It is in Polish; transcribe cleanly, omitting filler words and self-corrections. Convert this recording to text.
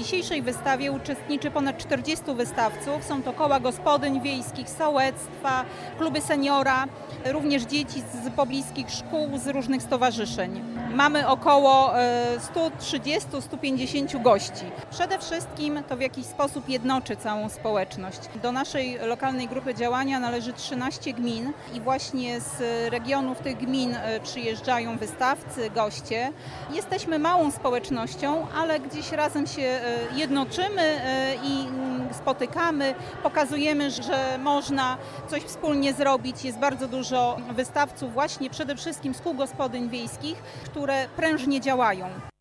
dzisiejszej wystawie uczestniczy ponad 40 wystawców. Są to koła gospodyń wiejskich, sołectwa, kluby seniora, również dzieci z pobliskich szkół, z różnych stowarzyszeń. Mamy około 130-150 gości. Przede wszystkim to w jakiś sposób jednoczy całą społeczność. Do naszej lokalnej grupy działania należy 13 gmin i właśnie z regionów tych gmin przyjeżdżają wystawcy, goście. Jesteśmy małą społecznością, ale gdzieś razem się jednoczymy i spotykamy, pokazujemy, że można coś wspólnie zrobić. Jest bardzo dużo wystawców właśnie przede wszystkim z kół gospodyń wiejskich, które prężnie działają.